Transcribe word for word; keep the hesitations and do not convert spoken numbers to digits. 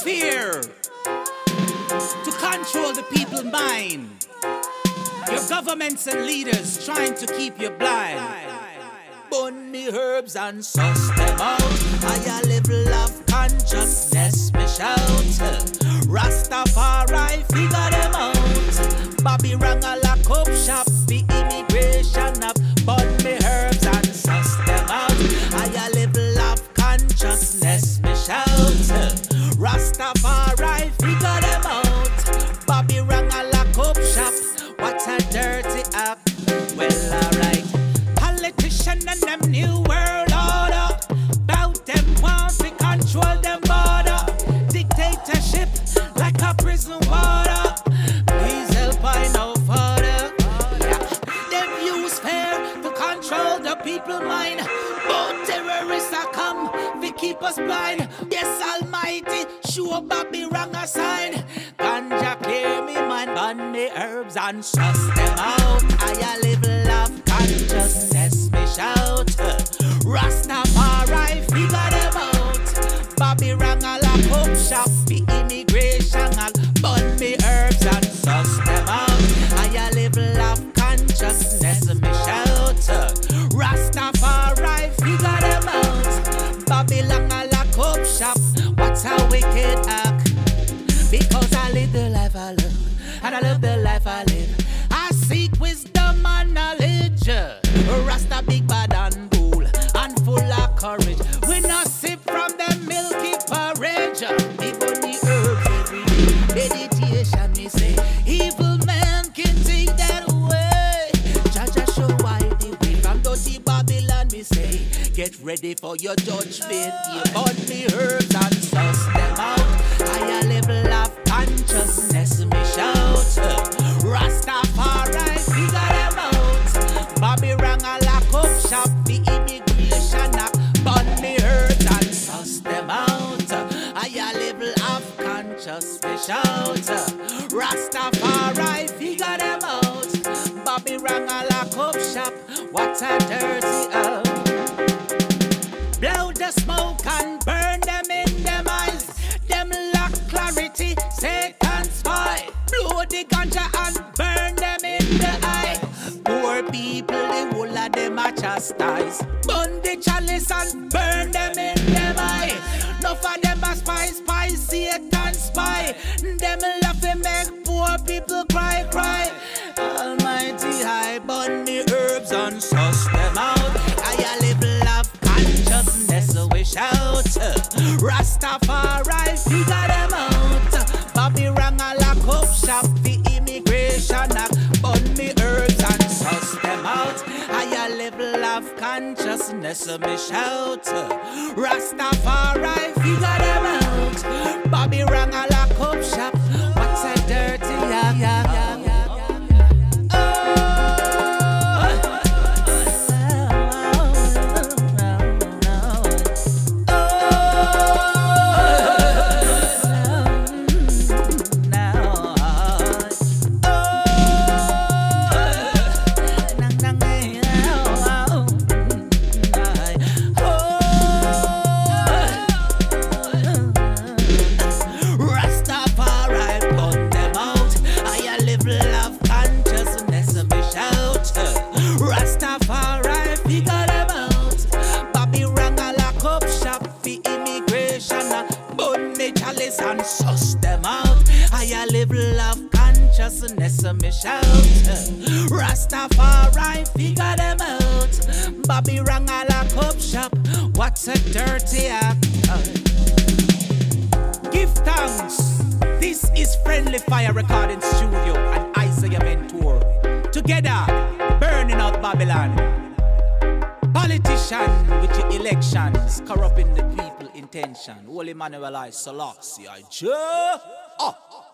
fear to control the people's mind. Your governments and leaders trying to keep you blind. Burn me herbs and suss them out. Higher level of consciousness, me shout. Rastafari, figure them out. Bobby rang a lock up shop, the immigration up. Burn me herbs and suss them out. Higher level of consciousness, me shout. Rastafari, figure them out. Bobby rang a lock up shop. What's a dirty app? Well, alright. Politician and them new world order. Bout them want to control them border. Dictatorship like a prison warder. Please help I know further. Yeah. Them use fear to control the people mind. But terrorists are come to keep us blind. Yes, Almighty, sure Bobby rang a sign. Ganja clear me mind, burn me herbs and suss them out. Higher level of consciousness, me shout. Rastafari, figure them out. Bobby rang a lock up shop, the immigration all. Burn me herbs and suss them out. Higher level of consciousness, me shout. Rastafari, figure them out. Bobby rang a lock up shop. What's a wicked act? Because I live the life I love, and I love the life I live. I seek wisdom and knowledge. Rasta big bad and bull, and full of courage. We not sip from them milky porridge. Even the herbs every day. Meditation, me say. Evil man can take that away. Jaja show why the way from dirty Babylon, me say. Get ready for your judgment. You burn the herbs and suss them out. Higher level of consciousness, me shout. Rastafari, figure them out. Bobby rang a lock up shop, the immigration act. Burn me herbs and suss them out. Higher level of consciousness, me shout. Rastafari, figure them out. Bobby rang a lock up shop. What a dirty out. Blow the smoke and burn them in them eyes. Them lack clarity, Satan's spy. Blow the ganja and burn them in the eye. Poor people, the whole of them are chastised. Burn the chalice and burn them in them eye. Enough of them are spy, spy, Satan's spy. Them laugh and make poor people cry, cry. Almighty high, burn the herbs and suss them out. Higher level of consciousness, we shout. Rastafari, figure them out. Bobby rang a lock up shop, the immigration act. Burn me herbs and suss them out. Higher level of consciousness, me shout. Rastafari, figure them out. Bobby rang a lock up shop. What's a dirty yap, yap, yap, yap. And suss them out. Higher level of consciousness, me shout. Rastafari, figure them out. Bobby rang a lock up shop. What's a dirty act? Give thanks. This is Friendly Fire Recording Studio and Isaiah Mentor. Together, burning out Babylon. Politician with your elections, corrupting the people intention. Holy Emmanuel I Selassie I Jah. Oh.